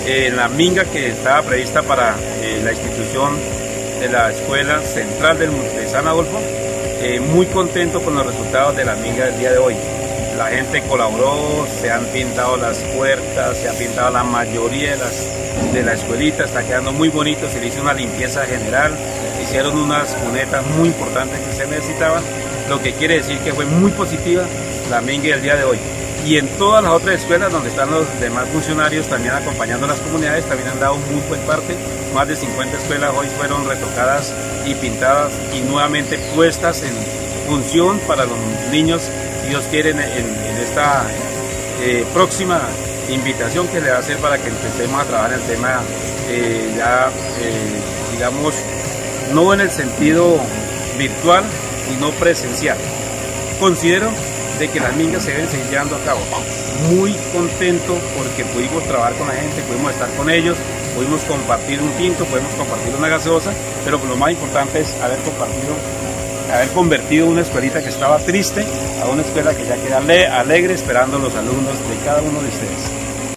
la minga que estaba prevista para la institución de la Escuela Central de San Adolfo. Muy contento con los resultados de la minga del día de hoy. La gente colaboró, se han pintado las puertas, se ha pintado la mayoría de la escuelita, está quedando muy bonito, se le hizo una limpieza general, hicieron unas cunetas muy importantes que se necesitaban, lo que quiere decir que fue muy positiva la minga del día de hoy. Y en todas las otras escuelas donde están los demás funcionarios también acompañando a las comunidades, también han dado muy buen parte. Más de 50 escuelas hoy fueron retocadas y pintadas y nuevamente puestas en función para los niños, si Dios quiere, en esta próxima invitación que le va a hacer para que empecemos a trabajar el tema digamos, no en el sentido virtual, sino presencial. Considero de que las mingas se deben seguir llevando a cabo. Muy contento porque pudimos trabajar con la gente, pudimos estar con ellos, pudimos compartir un tinto, pudimos compartir una gaseosa, pero lo más importante es haber convertido una escuelita que estaba triste a una escuela que ya queda alegre esperando a los alumnos de cada uno de ustedes.